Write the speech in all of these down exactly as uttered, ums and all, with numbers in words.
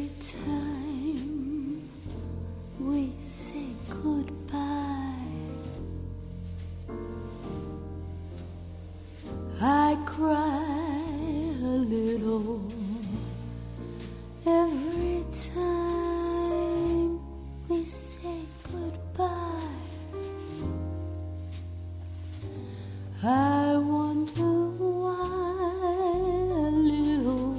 Every time we say goodbye, I cry a little. Every time we say goodbye, I wonder why a little,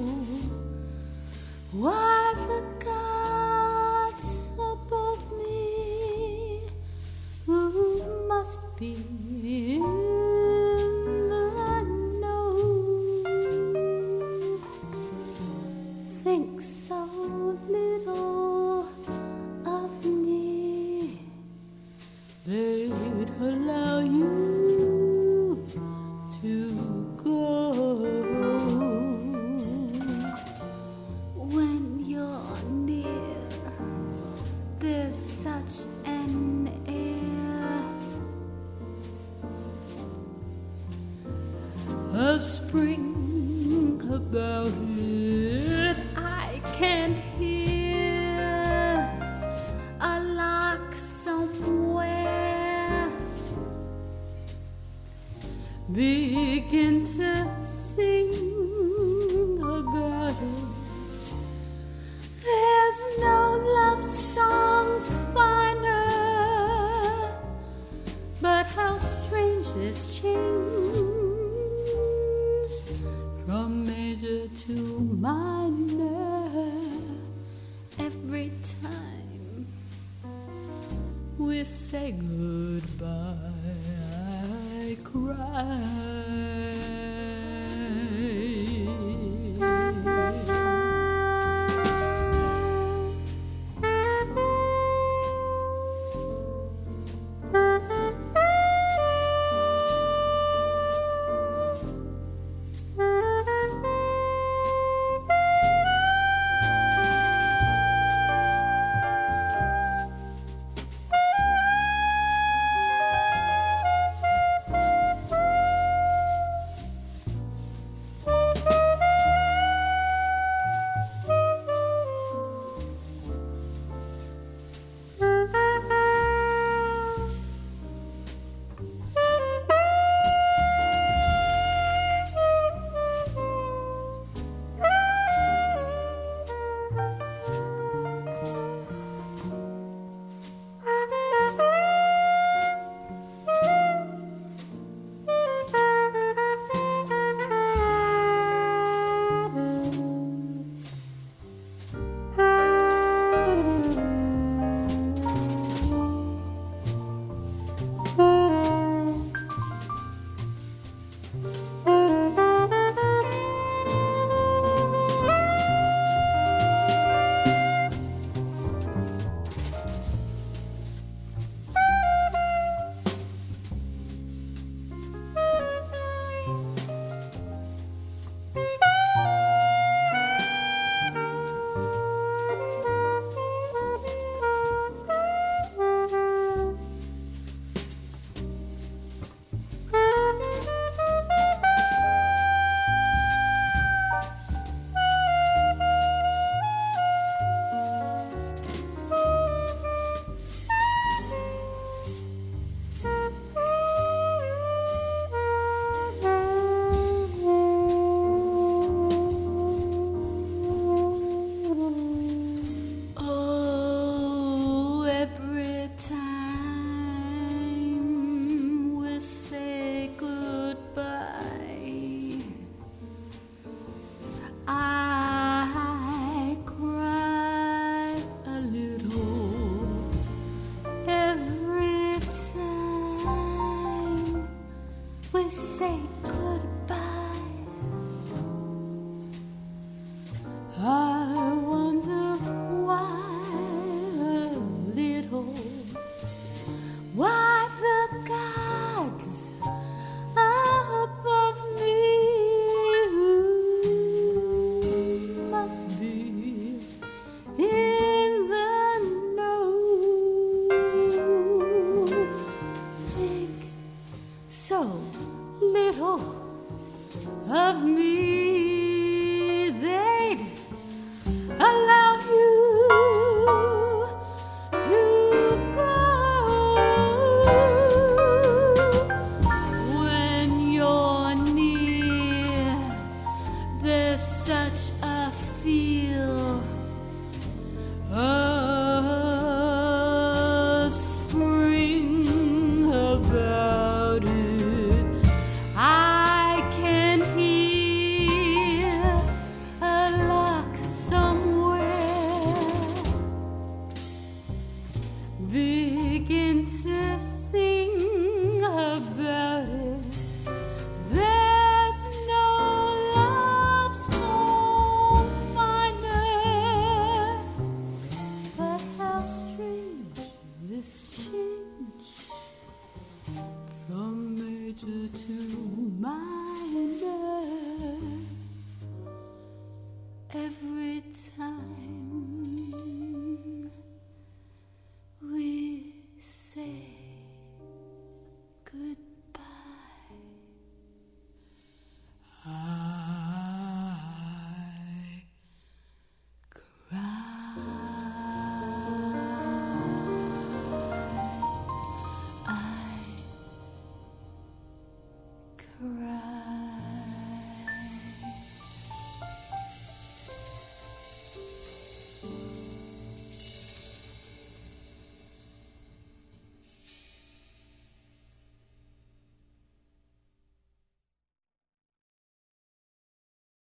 why the gods above me, who must be in the know, think so little of me, they'd allow you to go. When you're near, there's such an air of spring about it. I can hear a lark somewhere begin to sing about it. There's no love song finer, but how strange this change from major to minor. Every time we say goodbye, I cry.